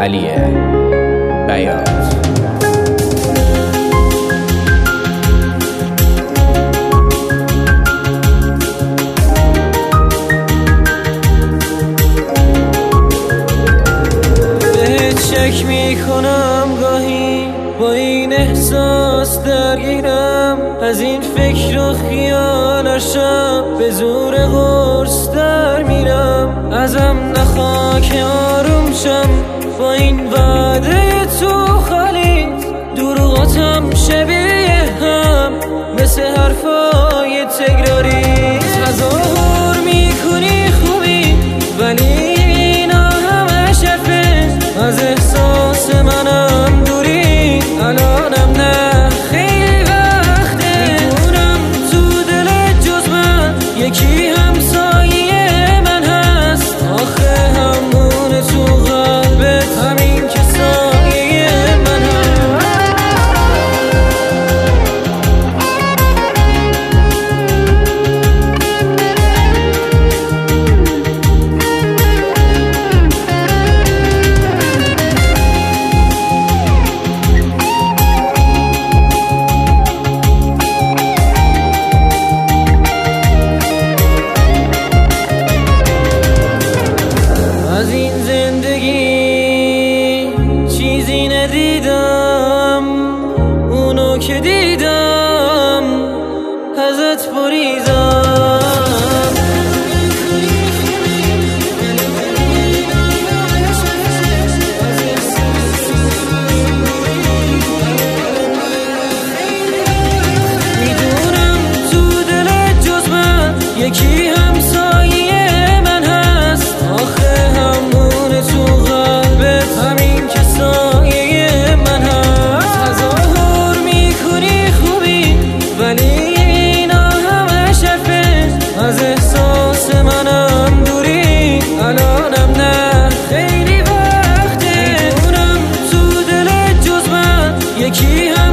علی بیات. شک میکنم گاهی با این احساس درگیرم، از این فکر و خیالشم به زور قرص در میرم. ازم نخوا که آروم شم با این وعده تو خالی، دروغاتم شبیه هم مثل حرفای تکراری. تظاهر میکنی خوبی ولی از احساس منم دوری، الانم نه خیلی وقته. میدونم تو دل جز من یکی همسایه من هست، آخه همونه تو قلبت همین که سایه من هست. از این زندگی چیزی ندیدم، اونو که دیدم ازت بریدم. میدونم تو دل جز من یکی همسایه من هست، آخه همونه تو قلبت همین که سایه من هست. تظاهر میکنی خوبی ولی اینا همه شفه، از احساس منم دوری، الانم نه خیلی وقته. میدونم تو دل جز من یکی